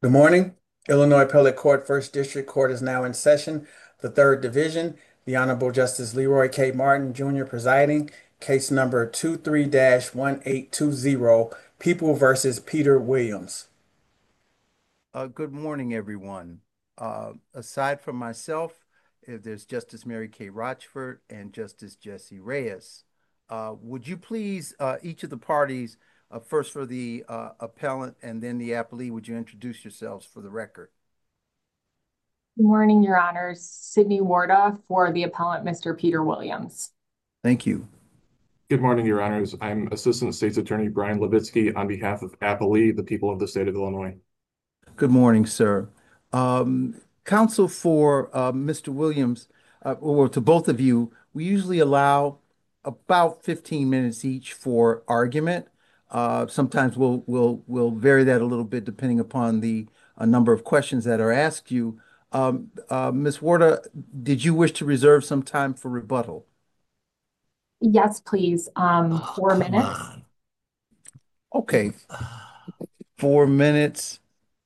Good morning. Illinois Appellate Court First District Court is now in session. The Third Division, the Honorable Justice Leroy K. Martin Jr. presiding. Case number 23-1820, People versus Peter Williams. Good morning, everyone. Aside from myself, there's Justice Mary Kay Rochford and Justice Jesse Reyes. Would you please, each of the parties, first for the appellant and then the appellee, would you introduce yourselves for the record? Good morning, Your Honors. Sydney Warda for the appellant, Mr. Peter Williams. Thank you. Good morning, Your Honors. I'm Assistant State's Attorney Brian Levitsky on behalf of Applee, the people of the state of Illinois. Good morning, sir. Counsel for Mr. Williams, or to both of you, we usually allow about 15 minutes each for argument. Sometimes we'll vary that a little bit depending upon the number of questions that are asked you. Ms. Warda, did you wish to reserve some time for rebuttal? Yes, please. 4 minutes. Okay, 4 minutes.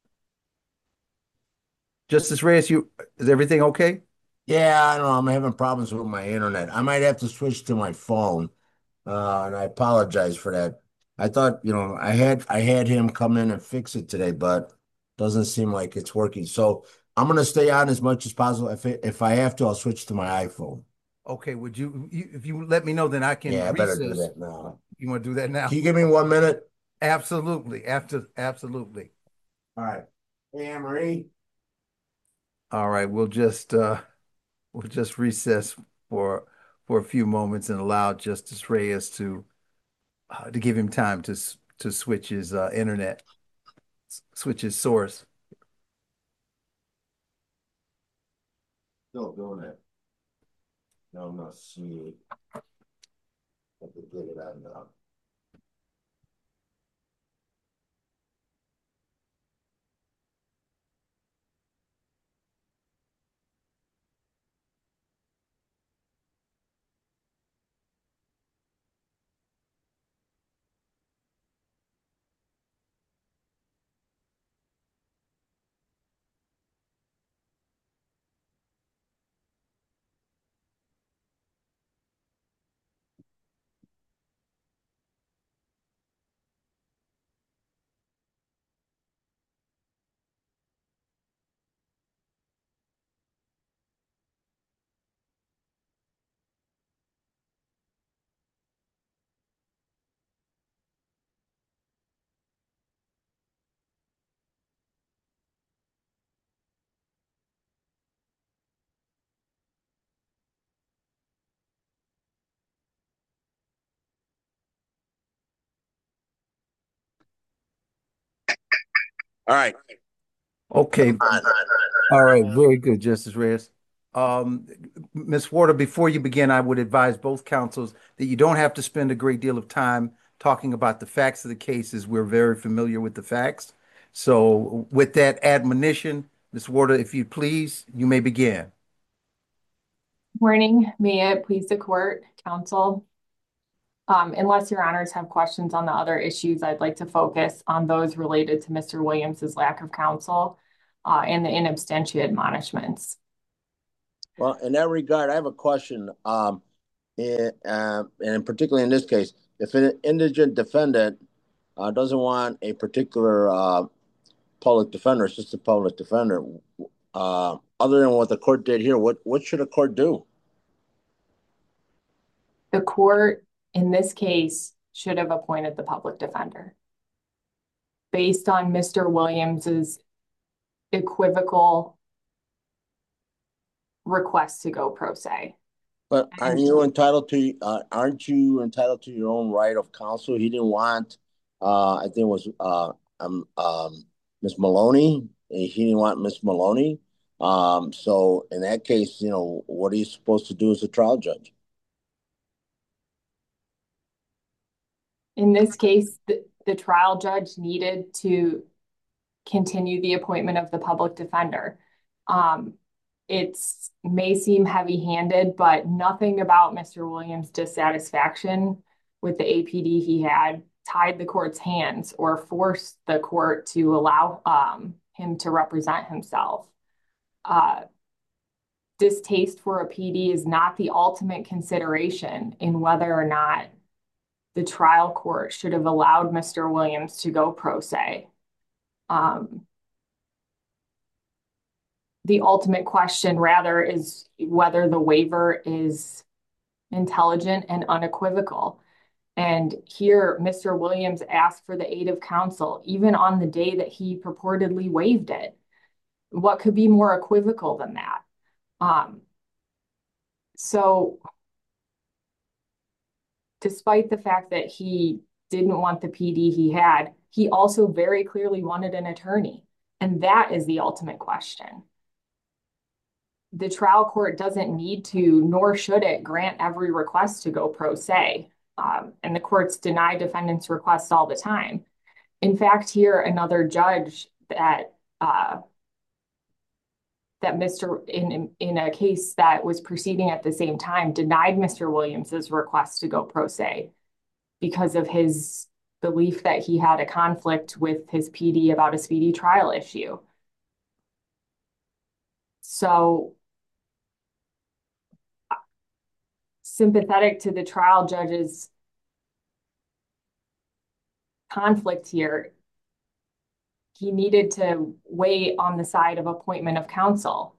Justice Reyes, is everything okay? Yeah, I don't know. I'm having problems with my internet. I might have to switch to my phone, and I apologize for that. I thought, I had him come in and fix it today, but doesn't seem like it's working. So I'm gonna stay on as much as possible. If I have to, I'll switch to my iPhone. Okay, if you let me know, then I can Yeah, I better do recess. that now. You want to do that now? Can you give me 1 minute? Absolutely. Absolutely. All right. Hey, Anne Marie. All right, we'll just recess for a few moments and allow Justice Reyes to give him time to switch his internet, switch his source. Still doing it. No, I'm not seeing it. I have to get it out now. All right. Okay. All right, very good, Justice Reyes. Um, Ms. Warder, before you begin, I would advise both counsels that you don't have to spend a great deal of time talking about the facts of the cases. We're very familiar with the facts. So with that admonition, Ms. Warder, if you please, you may begin. Morning. May it please the court, counsel. Unless Your Honors have questions on the other issues, I'd like to focus on those related to Mr. Williams's lack of counsel and the in absentia admonishments. Well, in that regard, I have a question. And particularly in this case, if an indigent defendant doesn't want a particular public defender, it's just a public defender, other than what the court did here, what should a court do? The court, in this case, should have appointed the public defender. Based on Mr. Williams's equivocal request to go pro se. But aren't you entitled to your own right of counsel? He didn't want, I think it was Miss Maloney. He didn't want Miss Maloney. So in that case, what are you supposed to do as a trial judge? In this case, the trial judge needed to continue the appointment of the public defender. It may seem heavy-handed, but nothing about Mr. Williams' dissatisfaction with the APD he had tied the court's hands or forced the court to allow him to represent himself. Distaste for a PD is not the ultimate consideration in whether or not the trial court should have allowed Mr. Williams to go pro se. The ultimate question, rather, is whether the waiver is intelligent and unequivocal. And here, Mr. Williams asked for the aid of counsel, even on the day that he purportedly waived it. What could be more equivocal than that? So, despite the fact that he didn't want the PD he had, he also very clearly wanted an attorney. And that is the ultimate question. The trial court doesn't need to, nor should it, grant every request to go pro se. And the courts deny defendants' requests all the time. In fact, here, another judge that in a case that was proceeding at the same time denied Mr. Williams's request to go pro se because of his belief that he had a conflict with his PD about a speedy trial issue. So, sympathetic to the trial judge's conflict here, he needed to weigh on the side of appointment of counsel.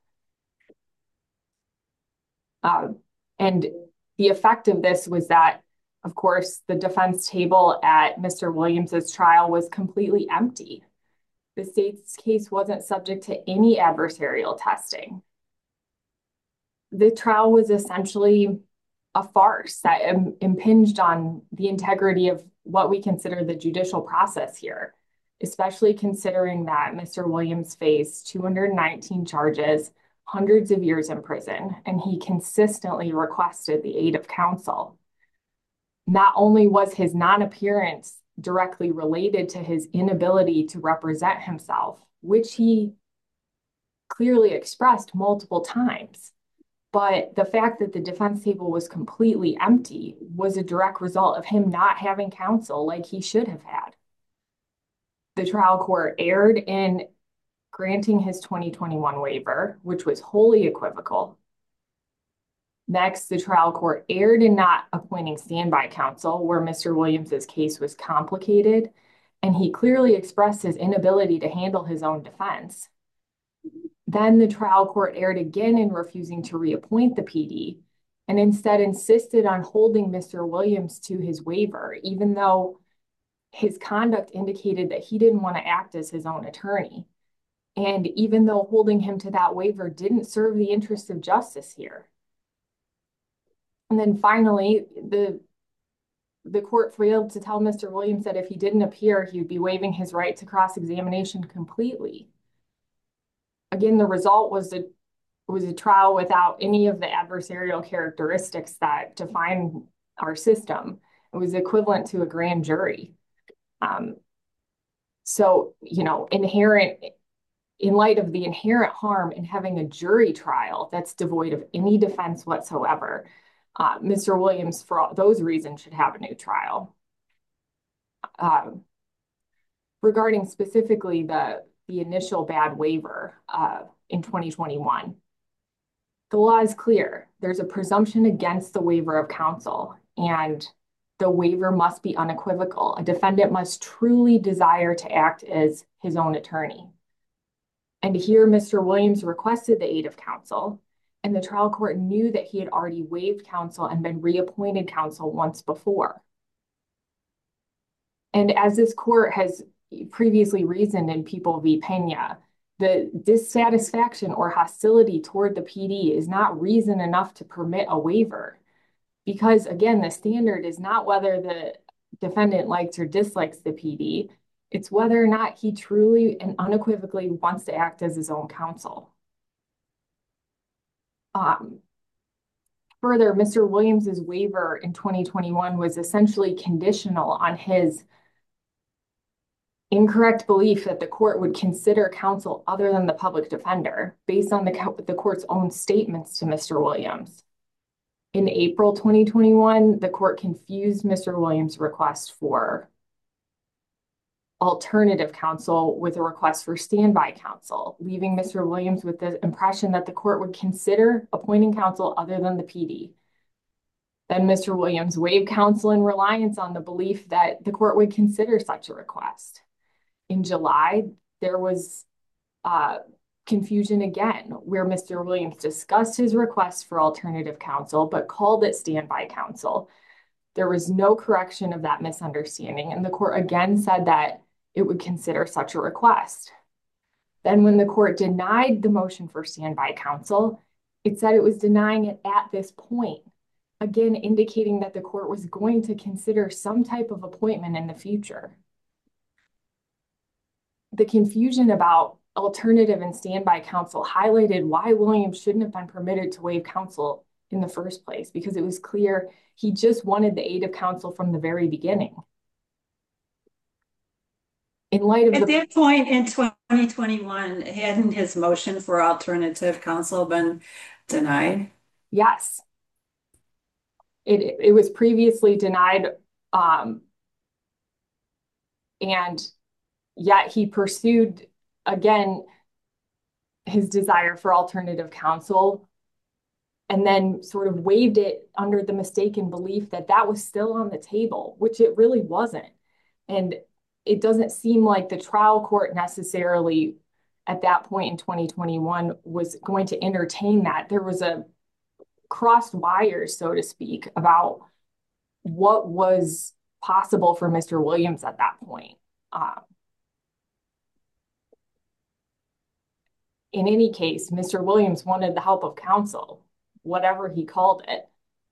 And the effect of this was that, of course, the defense table at Mr. Williams's trial was completely empty. The state's case wasn't subject to any adversarial testing. The trial was essentially a farce that impinged on the integrity of what we consider the judicial process here, especially considering that Mr. Williams faced 219 charges, hundreds of years in prison, and he consistently requested the aid of counsel. Not only was his non-appearance directly related to his inability to represent himself, which he clearly expressed multiple times, but the fact that the defense table was completely empty was a direct result of him not having counsel like he should have had. The trial court erred in granting his 2021 waiver, which was wholly equivocal. Next, the trial court erred in not appointing standby counsel where Mr. Williams's case was complicated, and he clearly expressed his inability to handle his own defense. Then the trial court erred again in refusing to reappoint the PD and instead insisted on holding Mr. Williams to his waiver, even though his conduct indicated that he didn't want to act as his own attorney. And even though holding him to that waiver didn't serve the interests of justice here. And then finally, the court failed to tell Mr. Williams that if he didn't appear, he would be waiving his right to cross-examination completely. Again, the result was a trial without any of the adversarial characteristics that define our system. It was equivalent to a grand jury. So, in light of the inherent harm in having a jury trial that's devoid of any defense whatsoever, Mr. Williams, for those reasons, should have a new trial. Regarding specifically the initial bad waiver in 2021, the law is clear. There's a presumption against the waiver of counsel, and the waiver must be unequivocal. A defendant must truly desire to act as his own attorney. And here, Mr. Williams requested the aid of counsel, and the trial court knew that he had already waived counsel and been reappointed counsel once before. And as this court has previously reasoned in People v. Pena, the dissatisfaction or hostility toward the PD is not reason enough to permit a waiver. Because again, the standard is not whether the defendant likes or dislikes the PD, it's whether or not he truly and unequivocally wants to act as his own counsel. Further, Mr. Williams's waiver in 2021 was essentially conditional on his incorrect belief that the court would consider counsel other than the public defender based on the court's own statements to Mr. Williams. In April 2021, the court confused Mr. Williams' request for alternative counsel with a request for standby counsel, leaving Mr. Williams with the impression that the court would consider appointing counsel other than the PD. Then Mr. Williams waived counsel in reliance on the belief that the court would consider such a request. In July, there was confusion again, where Mr. Williams discussed his request for alternative counsel, but called it standby counsel. There was no correction of that misunderstanding, and the court again said that it would consider such a request. Then when the court denied the motion for standby counsel, it said it was denying it at this point, again indicating that the court was going to consider some type of appointment in the future. The confusion about alternative and standby counsel highlighted why Williams shouldn't have been permitted to waive counsel in the first place, because it was clear he just wanted the aid of counsel from the very beginning. In light of At that point in 2021, hadn't his motion for alternative counsel been denied? Yes. It was previously denied, and yet he pursued again his desire for alternative counsel, and then sort of waived it under the mistaken belief that that was still on the table, which it really wasn't. And it doesn't seem like the trial court necessarily at that point in 2021 was going to entertain that. There was a crossed wires, so to speak, about what was possible for Mr. Williams at that point. In any case, Mr. Williams wanted the help of counsel, whatever he called it.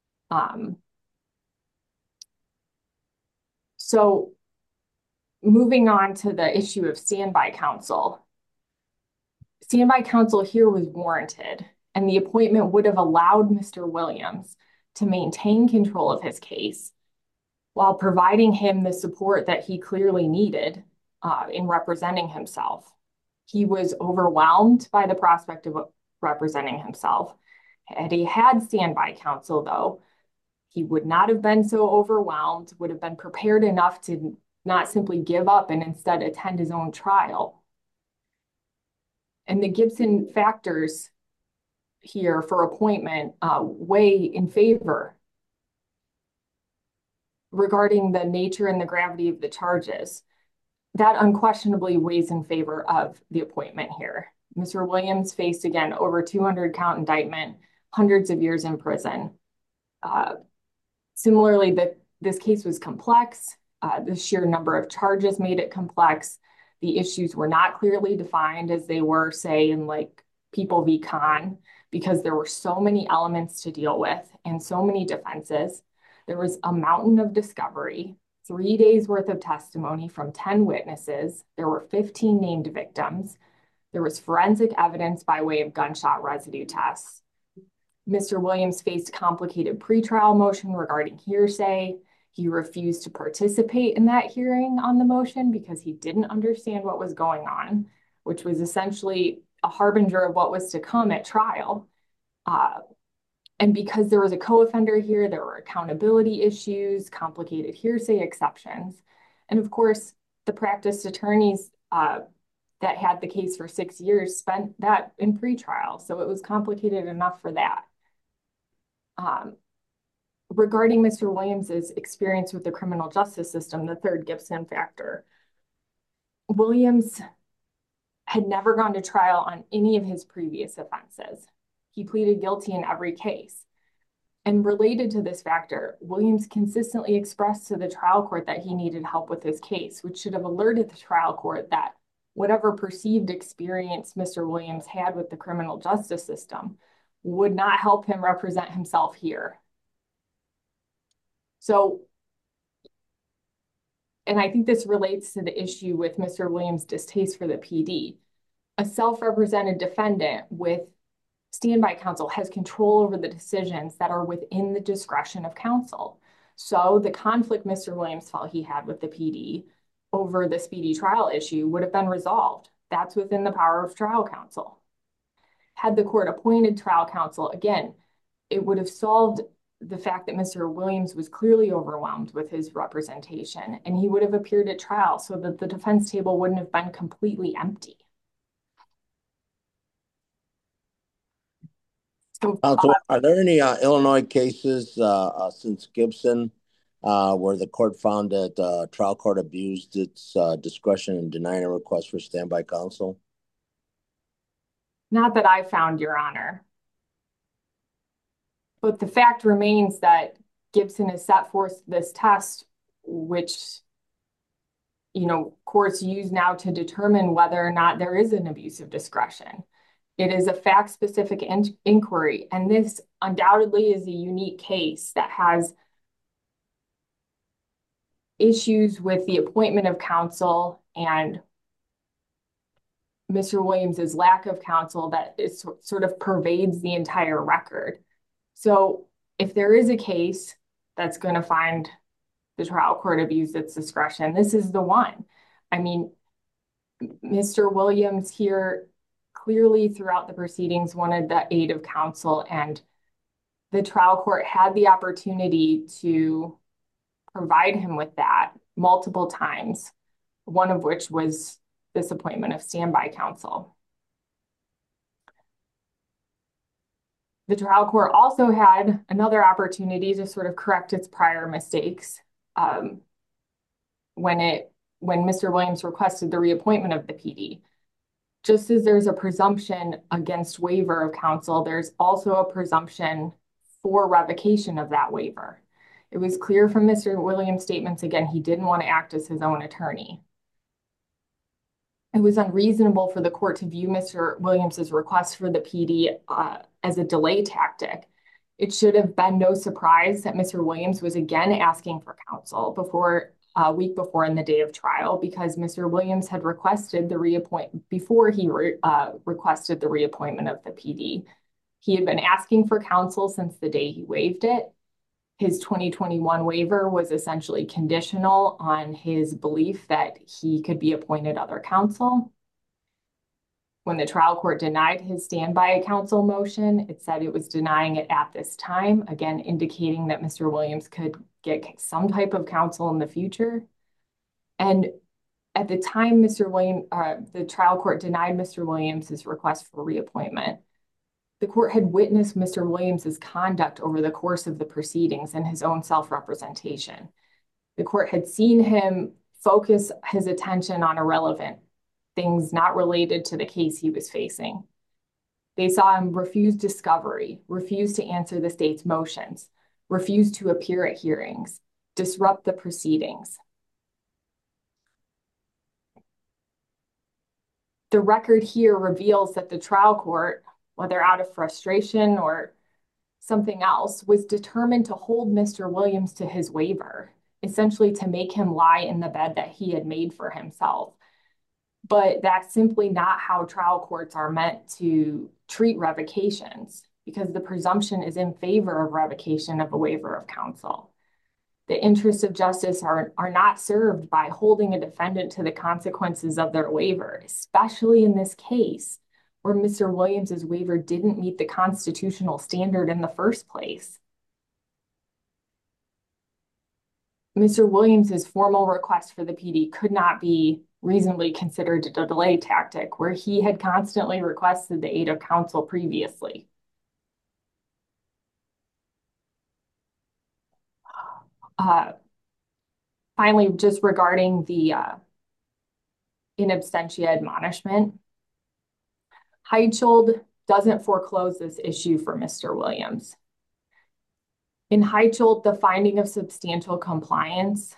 So moving on to the issue of standby counsel. Standby counsel here was warranted, and the appointment would have allowed Mr. Williams to maintain control of his case while providing him the support that he clearly needed in representing himself. He was overwhelmed by the prospect of representing himself. Had he had standby counsel, though, he would not have been so overwhelmed, would have been prepared enough to not simply give up and instead attend his own trial. And the Gibson factors here for appointment weigh in favor regarding the nature and the gravity of the charges. That unquestionably weighs in favor of the appointment here. Mr. Williams faced, again, over 200 count indictment, hundreds of years in prison. Similarly, this case was complex. The sheer number of charges made it complex. The issues were not clearly defined as they were, say, in like People v. Khan, because there were so many elements to deal with and so many defenses. There was a mountain of discovery, 3 days worth of testimony from 10 witnesses. There were 15 named victims. There was forensic evidence by way of gunshot residue tests. Mr. Williams faced a complicated pretrial motion regarding hearsay. He refused to participate in that hearing on the motion because he didn't understand what was going on, which was essentially a harbinger of what was to come at trial. And because there was a co-offender here, there were accountability issues, complicated hearsay exceptions. And of course, the practiced attorneys that had the case for 6 years spent that in pretrial. So it was complicated enough for that. Regarding Mr. Williams's experience with the criminal justice system, the third Gibson factor, Williams had never gone to trial on any of his previous offenses. He pleaded guilty in every case. And related to this factor, Williams consistently expressed to the trial court that he needed help with his case, which should have alerted the trial court that whatever perceived experience Mr. Williams had with the criminal justice system would not help him represent himself here. So, and I think this relates to the issue with Mr. Williams' distaste for the PD. A self-represented defendant with standby counsel has control over the decisions that are within the discretion of counsel. So the conflict Mr. Williams felt he had with the PD over the speedy trial issue would have been resolved. That's within the power of trial counsel. Had the court appointed trial counsel, again, it would have solved the fact that Mr. Williams was clearly overwhelmed with his representation, and he would have appeared at trial so that the defense table wouldn't have been completely empty. So, Counsel, are there any Illinois cases since Gibson where the court found that trial court abused its discretion in denying a request for standby counsel? not that I found, Your Honor. But the fact remains that Gibson has set forth this test, which, courts use now to determine whether or not there is an abuse of discretion. It is a fact-specific inquiry, and this undoubtedly is a unique case that has issues with the appointment of counsel and Mr. Williams's lack of counsel that is sort of pervades the entire record. So if there is a case that's going to find the trial court abused its discretion, this is the one. I mean, Mr. Williams here clearly throughout the proceedings wanted the aid of counsel, and the trial court had the opportunity to provide him with that multiple times, one of which was this appointment of standby counsel. The trial court also had another opportunity to sort of correct its prior mistakes when Mr. Williams requested the reappointment of the PD. Just as there's a presumption against waiver of counsel, there's also a presumption for revocation of that waiver. It was clear from Mr. Williams' statements, again, he didn't want to act as his own attorney. It was unreasonable for the court to view Mr. Williams's request for the PD as a delay tactic. It should have been no surprise that Mr. Williams was again asking for counsel a week before in the day of trial, because Mr. Williams had requested the reappointment before he requested the reappointment of the PD. He had been asking for counsel since the day he waived it. His 2021 waiver was essentially conditional on his belief that he could be appointed other counsel. When the trial court denied his standby counsel motion, it said it was denying it at this time, again, indicating that Mr. Williams could get some type of counsel in the future. And at the time the trial court denied Mr. Williams's request for reappointment, the court had witnessed Mr. Williams's conduct over the course of the proceedings and his own self-representation. The court had seen him focus his attention on irrelevant things not related to the case he was facing. They saw him refuse discovery, refuse to answer the state's motions, refuse to appear at hearings, disrupt the proceedings. The record here reveals that the trial court, whether out of frustration or something else, was determined to hold Mr. Williams to his waiver, essentially to make him lie in the bed that he had made for himself. But that's simply not how trial courts are meant to treat revocations, because the presumption is in favor of revocation of a waiver of counsel. The interests of justice are not served by holding a defendant to the consequences of their waiver, especially in this case, where Mr. Williams's waiver didn't meet the constitutional standard in the first place. Mr. Williams's formal request for the PD could not be reasonably considered a delay tactic, where he had constantly requested the aid of counsel previously. Finally, just regarding the in absentia admonishment, Heitschold doesn't foreclose this issue for Mr. Williams. In Heitschold, the finding of substantial compliance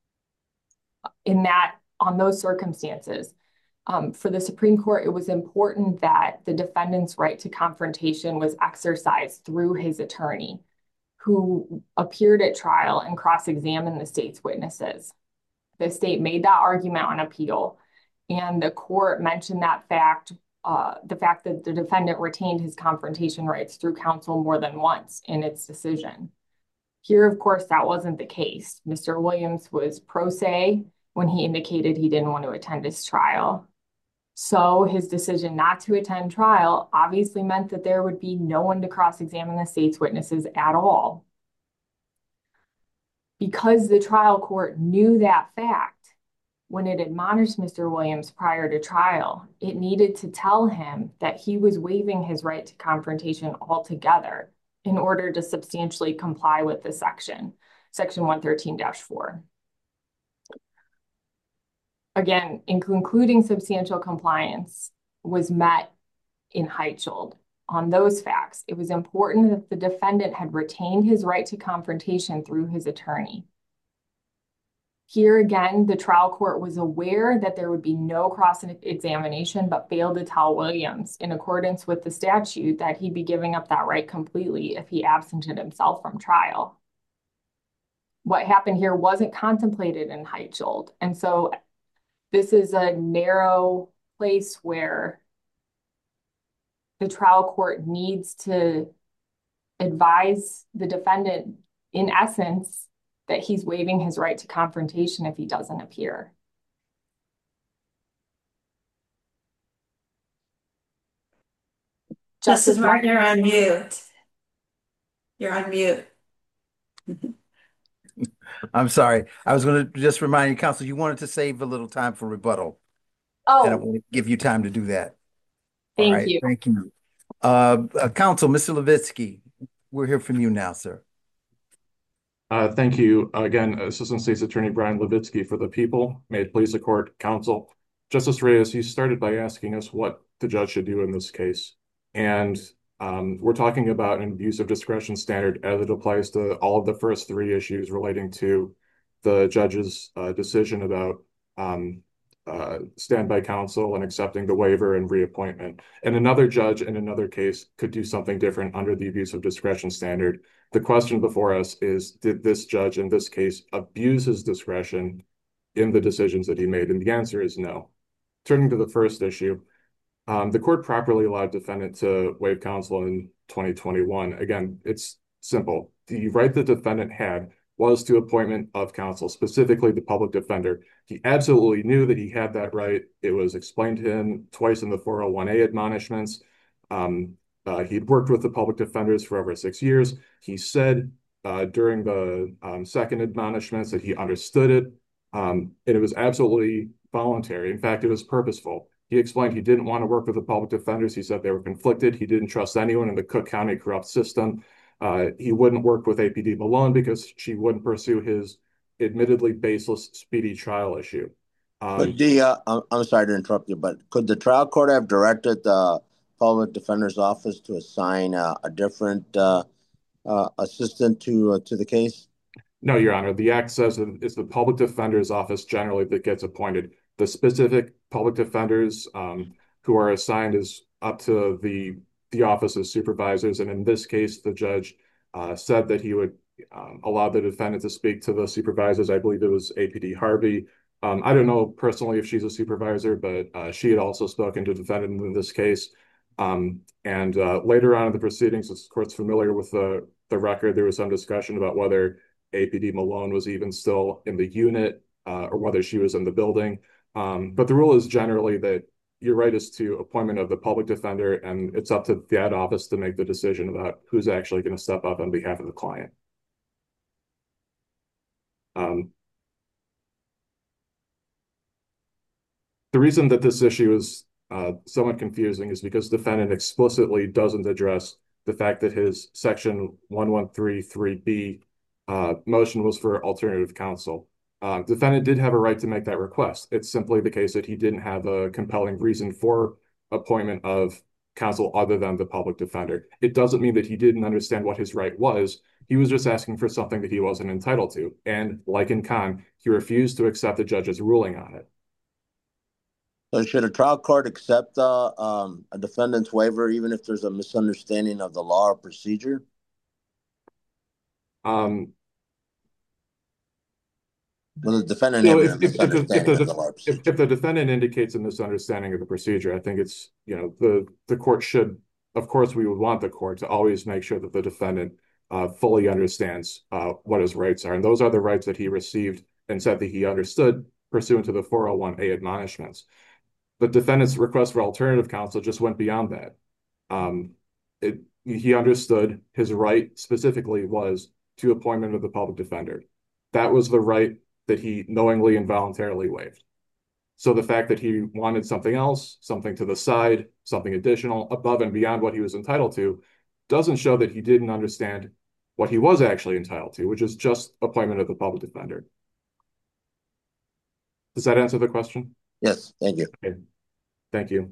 on those circumstances, for the Supreme Court, it was important that the defendant's right to confrontation was exercised through his attorney, who appeared at trial and cross-examined the state's witnesses. The state made that argument on appeal, and the court mentioned that fact, the fact that the defendant retained his confrontation rights through counsel more than once in its decision. Here, of course, that wasn't the case. Mr. Williams was pro se when he indicated he didn't want to attend his trial. So his decision not to attend trial obviously meant that there would be no one to cross-examine the state's witnesses at all. Because the trial court knew that fact, when it admonished Mr. Williams prior to trial, it needed to tell him that he was waiving his right to confrontation altogether in order to substantially comply with the section 113-4. Again, in concluding substantial compliance was met in Heitschild. On those facts, it was important that the defendant had retained his right to confrontation through his attorney. Here again, the trial court was aware that there would be no cross-examination, but failed to tell Williams, in accordance with the statute, that he'd be giving up that right completely if he absented himself from trial. What happened here wasn't contemplated in Heitschild. And so this is a narrow place where the trial court needs to advise the defendant, in essence, that he's waiving his right to confrontation if he doesn't appear. Justice Martin, you're on mute. You're on mute. I'm sorry. I was going to just remind you, counsel, you wanted to save a little time for rebuttal. And I Oh, want to give you time to do that. All thank right. you. Thank you. Counsel, Mr. Levitsky, we'll hear from you now, sir. Thank you. Again, Assistant State's Attorney Brian Levitsky for the people. May it please the court, counsel. Justice Reyes, you started by asking us what the judge should do in this case. And we're talking about an abuse of discretion standard as it applies to all of the first three issues relating to the judge's decision about standby counsel and accepting the waiver and reappointment. And another judge in another case could do something different under the abuse of discretion standard. The question before us is, did this judge in this case abuse his discretion in the decisions that he made? And the answer is no. Turning to the first issue, the court properly allowed defendant to waive counsel in 2021. Again, it's simple. The right the defendant had was to appointment of counsel, specifically the public defender. He absolutely knew that he had that right. It was explained to him twice in the 401A admonishments. He'd worked with the public defenders for over 6 years. He said during the second admonishments that he understood it, and it was absolutely voluntary. In fact, it was purposeful. He explained he didn't want to work with the public defenders. He said they were conflicted. He didn't trust anyone in the Cook County corrupt system. He wouldn't work with APD Malone because she wouldn't pursue his admittedly baseless speedy trial issue. But I'm sorry to interrupt you, but could the trial court have directed the public defender's office to assign a different assistant to the case? No, Your Honor. The act says that it's the public defender's office generally that gets appointed. The specific public defenders who are assigned is up to the office of supervisors. And in this case, the judge said that he would allow the defendant to speak to the supervisors. I believe it was APD Harvey. I don't know personally if she's a supervisor, but she had also spoken to the defendant in this case. And later on in the proceedings, the court's familiar with the record. There was some discussion about whether APD Malone was even still in the unit or whether she was in the building. But the rule is generally that your right is to appointment of the public defender, and it's up to that office to make the decision about who's actually going to step up on behalf of the client. The reason that this issue is somewhat confusing is because the defendant explicitly doesn't address the fact that his section 1133B motion was for alternative counsel. Defendant did have a right to make that request. It's simply the case that he didn't have a compelling reason for appointment of counsel other than the public defender. It doesn't mean that he didn't understand what his right was. He was just asking for something that he wasn't entitled to. And like in Khan, he refused to accept the judge's ruling on it. So should a trial court accept a defendant's waiver even if there's a misunderstanding of the law or procedure? Well, the defendant So having a misunderstanding of the law or procedure. if the defendant indicates a misunderstanding of the procedure, I think it's, the court should, of course, we would want the court to always make sure that the defendant fully understands what his rights are. And those are the rights that he received and said that he understood pursuant to the 401A admonishments. The defendant's request for alternative counsel just went beyond that. He understood his right specifically was to appointment of the public defender. that was the right that he knowingly and voluntarily waived. So the fact that he wanted something else, something to the side, something additional above and beyond what he was entitled to, doesn't show that he didn't understand what he was actually entitled to, which is just appointment of the public defender. Does that answer the question? Yes, thank you. Okay. Thank you.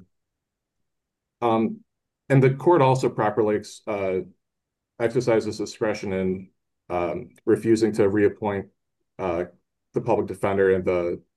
And the court also properly exercises discretion in refusing to reappoint the public defender and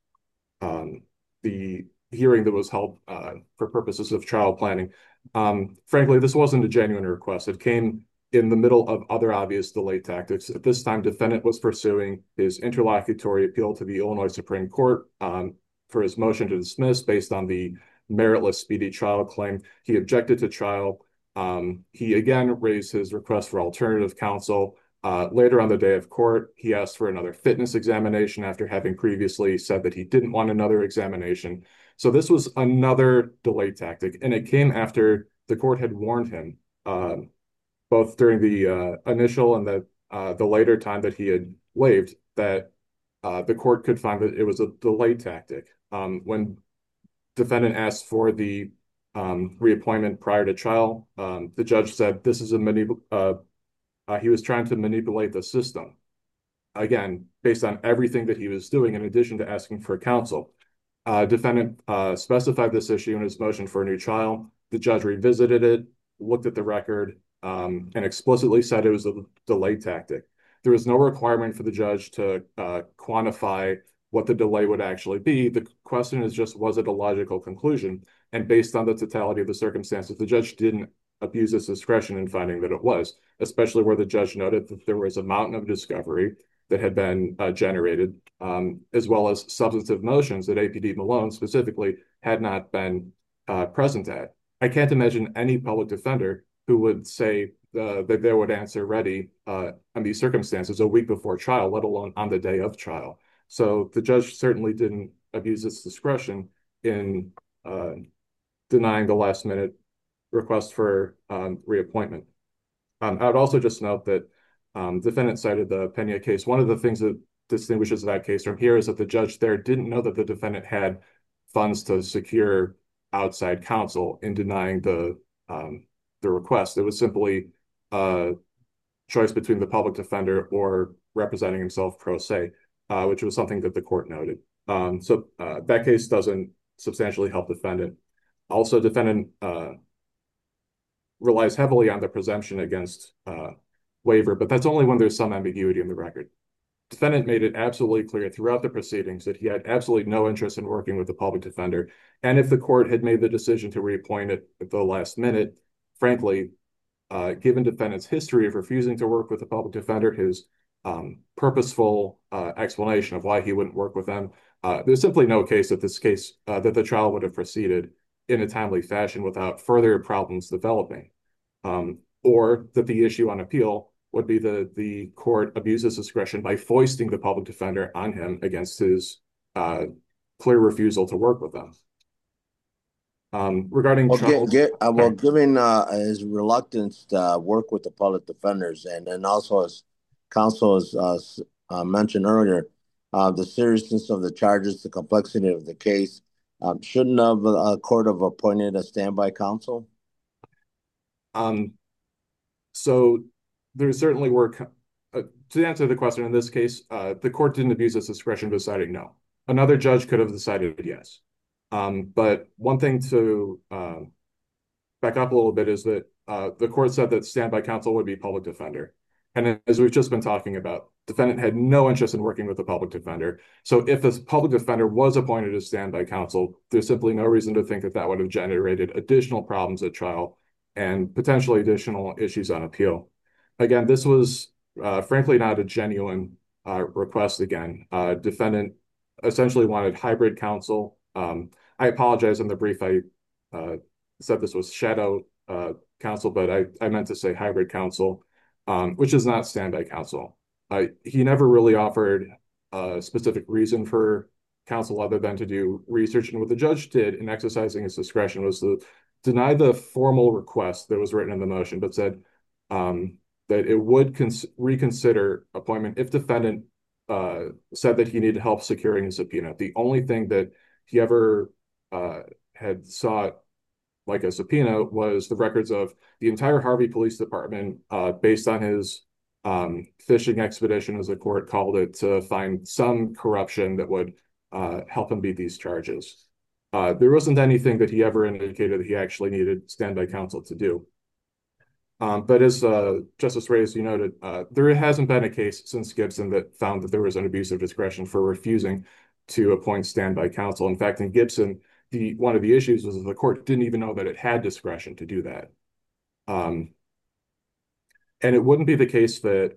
the hearing that was held for purposes of trial planning. Frankly, this wasn't a genuine request. It came in the middle of other obvious delay tactics. At this time, defendant was pursuing his interlocutory appeal to the Illinois Supreme Court for his motion to dismiss based on the meritless speedy trial claim. He objected to trial. He again raised his request for alternative counsel. Later on the day of court, he asked for another fitness examination after having previously said that he didn't want another examination. So this was another delay tactic, and it came after the court had warned him, both during the initial and the later time that he had waived, that the court could find that it was a delay tactic. When defendant asked for the reappointment prior to trial, the judge said this is he was trying to manipulate the system. Again, based on everything that he was doing, in addition to asking for counsel. Defendant specified this issue in his motion for a new trial. The judge revisited it, looked at the record, and explicitly said it was a delay tactic. There was no requirement for the judge to quantify what the delay would actually be. The question is just, was it a logical conclusion? And based on the totality of the circumstances, the judge didn't abuse his discretion in finding that it was, especially where the judge noted that there was a mountain of discovery that had been generated, as well as substantive motions that APD Malone specifically had not been present at. I can't imagine any public defender who would say that they would answer ready on these circumstances a week before trial, let alone on the day of trial. So the judge certainly didn't abuse its discretion in denying the last minute request for reappointment. I would also just note that defendant cited the Pena case. One of the things that distinguishes that case from here is that the judge there didn't know that the defendant had funds to secure outside counsel in denying the request. It was simply a choice between the public defender or representing himself pro se, which was something that the court noted. So that case doesn't substantially help defendant. Also, defendant relies heavily on the presumption against waiver, but that's only when there's some ambiguity in the record. Defendant made it absolutely clear throughout the proceedings that he had absolutely no interest in working with the public defender. And if the court had made the decision to reappoint it at the last minute, frankly, given defendant's history of refusing to work with the public defender, his purposeful explanation of why he wouldn't work with them, there's simply no case that that the trial would have proceeded in a timely fashion without further problems developing, or that the issue on appeal would be the court abuses discretion by foisting the public defender on him against his clear refusal to work with them. Regarding given his reluctance to work with the public defenders, and then also as counsel has mentioned earlier, the seriousness of the charges, the complexity of the case, shouldn't a court have appointed a standby counsel? So there certainly were, to answer the question in this case, the court didn't abuse its discretion deciding no. Another judge could have decided yes. But one thing to back up a little bit is that the court said that standby counsel would be public defender. And as we've just been talking about, defendant had no interest in working with the public defender. So if a public defender was appointed as standby counsel, there's simply no reason to think that that would have generated additional problems at trial and potentially additional issues on appeal. Again, this was frankly not a genuine request again. Defendant essentially wanted hybrid counsel. I apologize in the brief. I said this was shadow counsel, but I meant to say hybrid counsel, which is not standby counsel. He never really offered a specific reason for counsel other than to do research. And what the judge did in exercising his discretion was to deny the formal request that was written in the motion, but said that it would reconsider appointment if defendant said that he needed help securing a subpoena. The only thing that he ever had sought, like a subpoena, was the records of the entire Harvey Police Department, based on his fishing expedition, as the court called it, to find some corruption that would help him beat these charges. There wasn't anything that he ever indicated that he actually needed standby counsel to do. But as Justice Reyes, you noted, there hasn't been a case since Gibson that found that there was an abuse of discretion for refusing to appoint standby counsel. In fact, in Gibson, one of the issues was that the court didn't even know that it had discretion to do that. And it wouldn't be the case that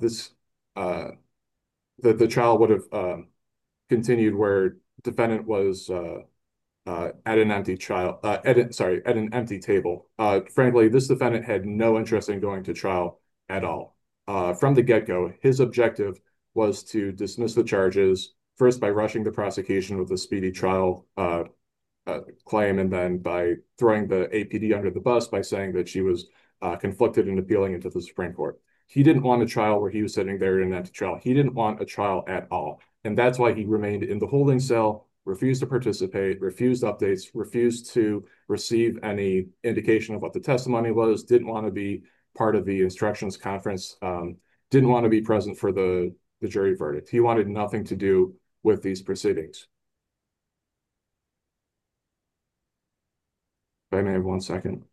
that the trial would have continued where defendant was at an empty trial, at an empty table. Frankly, this defendant had no interest in going to trial at all. From the get-go, his objective was to dismiss the charges, first by rushing the prosecution with a speedy trial claim, and then by throwing the APD under the bus by saying that she was conflicted in appealing into the Supreme Court. He didn't want a trial where he was sitting there in an empty trial. He didn't want a trial at all. And that's why he remained in the holding cell, refused to participate, refused updates, refused to receive any indication of what the testimony was, didn't want to be part of the instructions conference, didn't want to be present for the jury verdict. He wanted nothing to do with these proceedings. If I may have 1 second.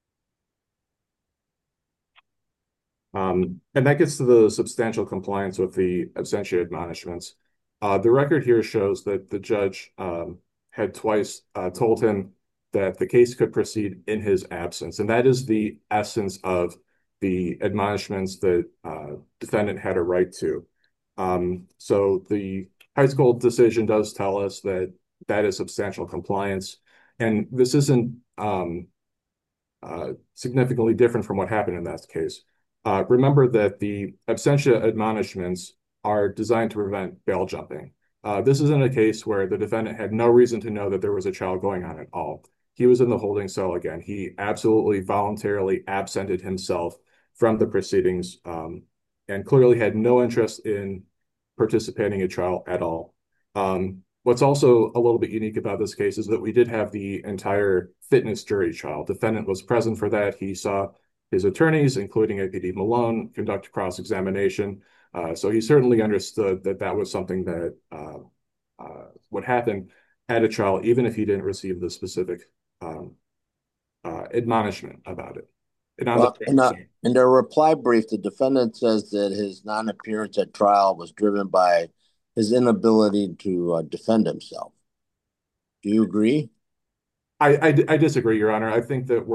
And that gets to the substantial compliance with the absentia admonishments. The record here shows that the judge had twice told him that the case could proceed in his absence. And that is the essence of the admonishments that defendant had a right to. So the high school decision does tell us that that is substantial compliance. And this isn't significantly different from what happened in that case. Remember that the absentia admonishments are designed to prevent bail jumping. This isn't a case where the defendant had no reason to know that there was a trial going on at all. He was in the holding cell again. He absolutely voluntarily absented himself from the proceedings, and clearly had no interest in participating in trial at all. What's also a little bit unique about this case is that we did have the entire fitness jury trial. Defendant was present for that. He saw his attorneys, including APD Malone, conduct cross-examination. So he certainly understood that that was something that would happen at a trial, even if he didn't receive the specific admonishment about it. Well, in their reply brief, the defendant says that his non-appearance at trial was driven by his inability to defend himself. Do you agree? I disagree, Your Honor. I think that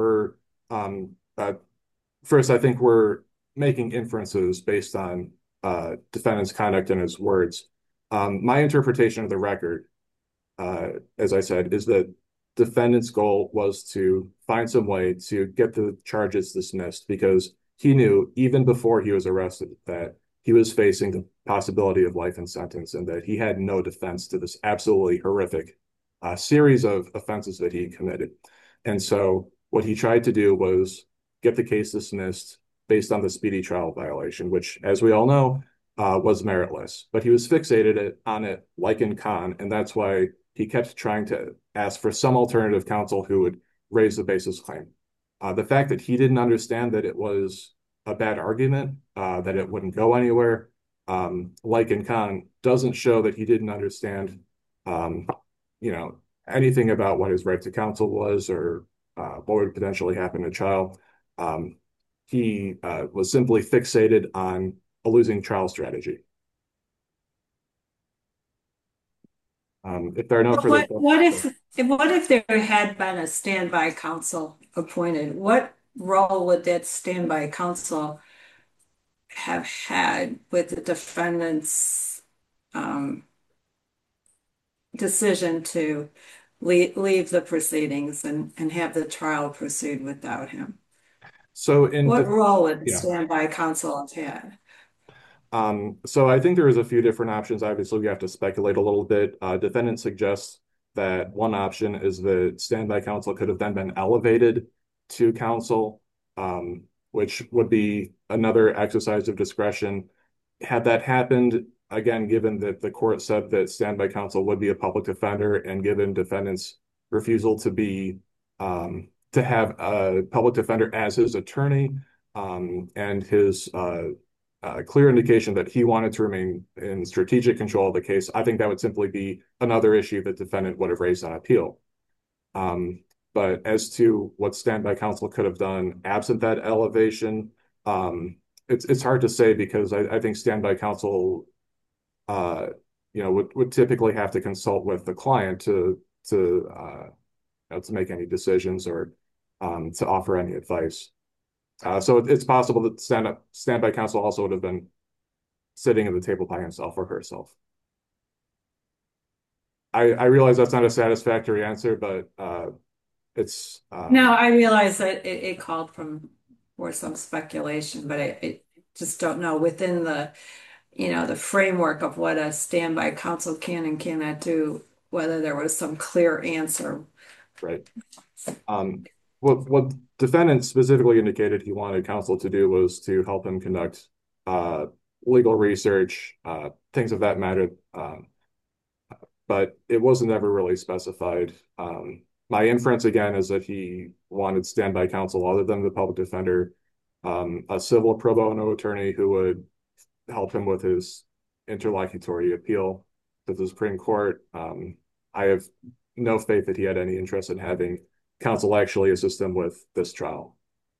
first, I think we're making inferences based on defendant's conduct and his words. My interpretation of the record, as I said, is that defendant's goal was to find some way to get the charges dismissed, because he knew even before he was arrested that he was facing the possibility of life in sentence, and that he had no defense to this absolutely horrific series of offenses that he committed. And so what he tried to do was get the case dismissed based on the speedy trial violation, which, as we all know, was meritless. But he was fixated on it like in Khan, and that's why he kept trying to ask for some alternative counsel who would raise the basis claim. The fact that he didn't understand that it was a bad argument, that it wouldn't go anywhere, like in Khan, doesn't show that he didn't understand, anything about what his right to counsel was, or what would potentially happen to trial. He was simply fixated on a losing trial strategy. If there are no further questions. What if there had been a standby counsel appointed? What role would that standby counsel have had with the defendant's decision to leave the proceedings and have the trial proceed without him? So what role would standby counsel have had? So I think there is a few different options. Obviously, we have to speculate a little bit. Defendant suggests that one option is that standby counsel could have then been elevated to counsel, which would be another exercise of discretion. Had that happened, again, given that the court said that standby counsel would be a public defender, and given defendant's refusal to have a public defender as his attorney, and his clear indication that he wanted to remain in strategic control of the case, I think that would simply be another issue that defendant would have raised on appeal. But as to what standby counsel could have done absent that elevation, it's hard to say, because I think standby counsel would typically have to consult with the client to make any decisions or to offer any advice. So it's possible that standby counsel also would have been sitting at the table by himself or herself. I realize that's not a satisfactory answer, but it's No, I realize that it called for some speculation, but I just don't know within the framework of what a standby counsel can and cannot do, whether there was some clear answer. Right. What defendant specifically indicated he wanted counsel to do was to help him conduct legal research, things of that matter. But it wasn't ever really specified. My inference, again, is that he wanted standby counsel other than the public defender, a civil pro bono attorney who would help him with his interlocutory appeal to the Supreme Court. I have no faith that he had any interest in having counsel actually assist him with this trial.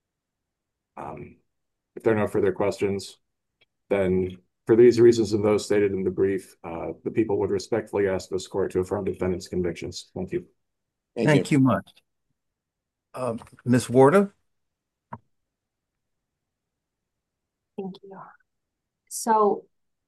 If there are no further questions, then for these reasons and those stated in the brief, the people would respectfully ask this court to affirm defendant's convictions. Thank you. Thank you much. Ms. Warder? Thank you. So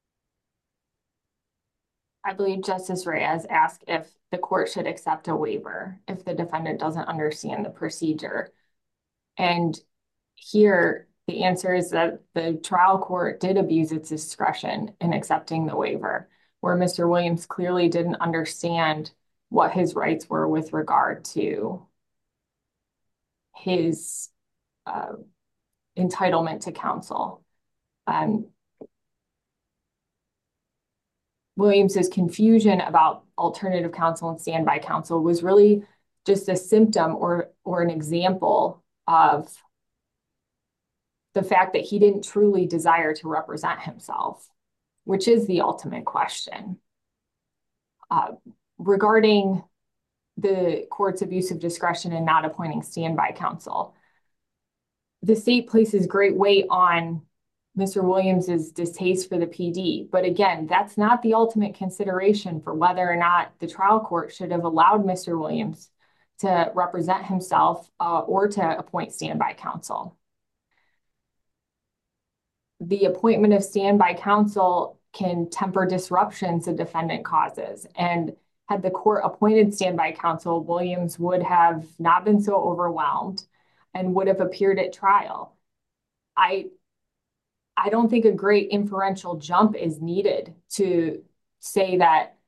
I believe Justice Reyes asked if the court should accept a waiver if the defendant doesn't understand the procedure. And here, the answer is that the trial court did abuse its discretion in accepting the waiver, where Mr. Williams clearly didn't understand what his rights were with regard to his entitlement to counsel. Williams's confusion about alternative counsel and standby counsel was really just a symptom or an example of the fact that he didn't truly desire to represent himself, which is the ultimate question. Regarding the court's abuse of discretion in not appointing standby counsel, the state places great weight on Mr. Williams's distaste for the PD. But again, that's not the ultimate consideration for whether or not the trial court should have allowed Mr. Williams to represent himself or to appoint standby counsel. The appointment of standby counsel can temper disruptions a defendant causes. And had the court appointed standby counsel, Williams would have not been so overwhelmed and would have appeared at trial. I don't think a great inferential jump is needed to say that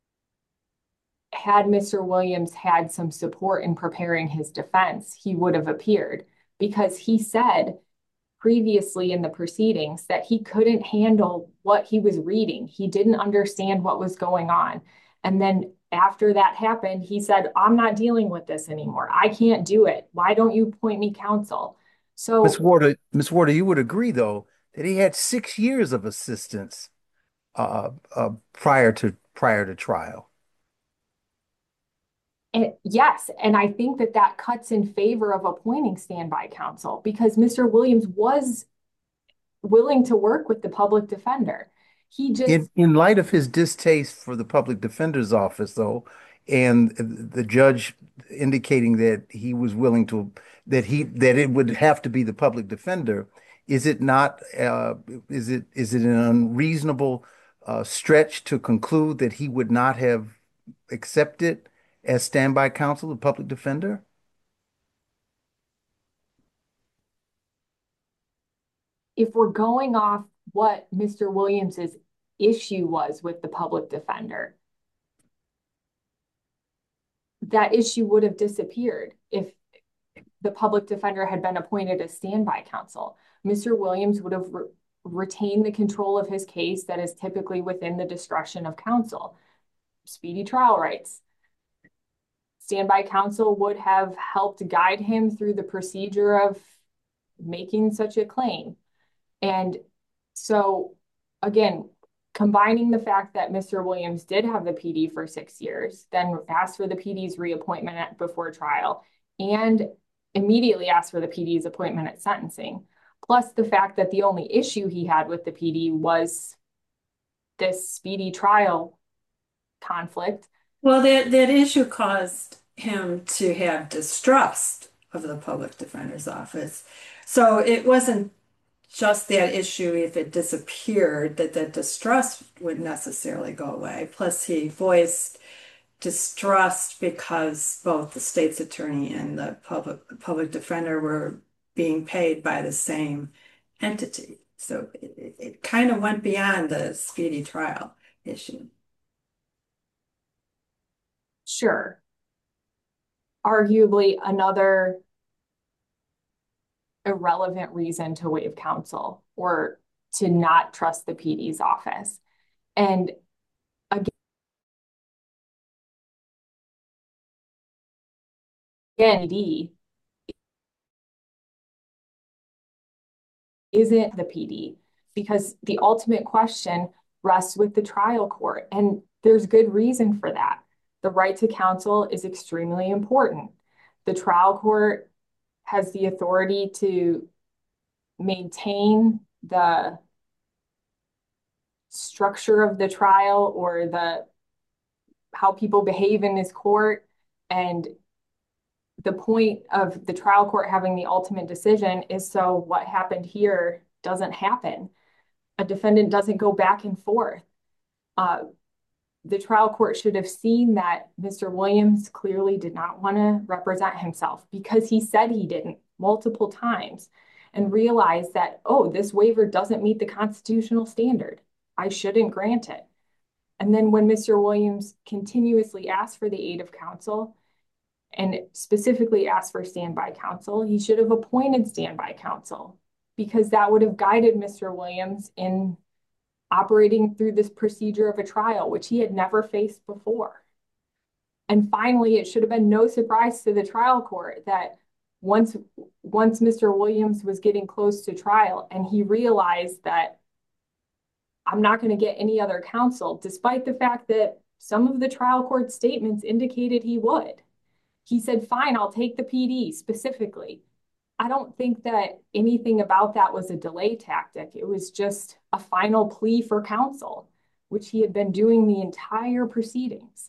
had Mr. Williams had some support in preparing his defense, he would have appeared, because he said previously in the proceedings that he couldn't handle what he was reading. He didn't understand what was going on. And then after that happened, he said, I'm not dealing with this anymore. I can't do it. Why don't you appoint me counsel? So Ms. Warder, you would agree, though, that he had 6 years of assistance prior to trial. Yes, and I think that cuts in favor of appointing standby counsel, because Mr. Williams was willing to work with the public defender. He just in light of his distaste for the public defender's office, though, and the judge indicating that he was willing to that it would have to be the public defender, is it not is it an unreasonable stretch to conclude that he would not have accepted as standby counsel the public defender? If we're going off what Mr. Williams's issue was with the public defender, that issue would have disappeared if the public defender had been appointed as standby counsel. Mr. Williams would have retain the control of his case that is typically within the discretion of counsel. Speedy trial rights. Standby counsel would have helped guide him through the procedure of making such a claim. And so, again, combining the fact that Mr. Williams did have the PD for 6 years, then asked for the PD's reappointment before trial, and immediately asked for the PD's appointment at sentencing, plus the fact that the only issue he had with the PD was this speedy trial conflict. Well, that issue caused him to have distrust of the public defender's office. So it wasn't just that issue, if it disappeared, that distrust would necessarily go away. Plus, he voiced distrust because both the state's attorney and the public defender were being paid by the same entity. So it kind of went beyond the speedy trial issue. Sure. Arguably, another irrelevant reason to waive counsel or to not trust the PD's office. And again, PD isn't the PD, because the ultimate question rests with the trial court. And there's good reason for that. The right to counsel is extremely important. The trial court has the authority to maintain the structure of the trial or how people behave in this court. And the point of the trial court having the ultimate decision is so what happened here doesn't happen. A defendant doesn't go back and forth. The trial court should have seen that Mr. Williams clearly did not want to represent himself, because he said he didn't multiple times, and realized that, oh, this waiver doesn't meet the constitutional standard. I shouldn't grant it. And then when Mr. Williams continuously asked for the aid of counsel, and specifically asked for standby counsel, he should have appointed standby counsel, because that would have guided Mr. Williams in operating through this procedure of a trial, which he had never faced before. And finally, it should have been no surprise to the trial court that once Mr. Williams was getting close to trial and he realized that I'm not going to get any other counsel, despite the fact that some of the trial court statements indicated he would. He said, fine, I'll take the PD specifically. I don't think that anything about that was a delay tactic. It was just a final plea for counsel, which he had been doing the entire proceedings.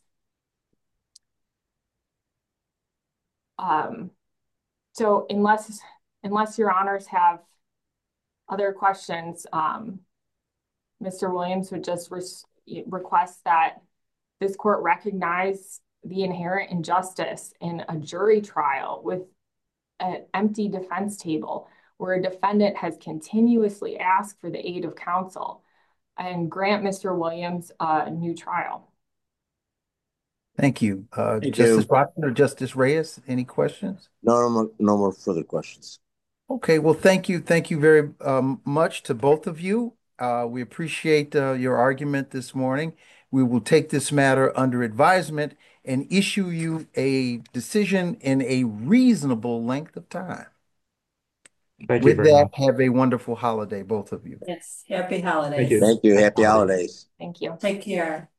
So unless your honors have other questions, Mr. Williams would just request that this court recognize the inherent injustice in a jury trial with an empty defense table where a defendant has continuously asked for the aid of counsel, and grant Mr. Williams a new trial. Thank you. Thank Justice you. Watson or Justice Reyes, any questions? No more further questions. Okay, well, thank you. Thank you very much to both of you. We appreciate your argument this morning. We will take this matter under advisement and issue you a decision in a reasonable length of time. Thank you With very that, much. have a wonderful holiday, both of you. Yes, happy holidays. Thank you. Thank you. Happy Holidays. holidays. Thank you. Take care.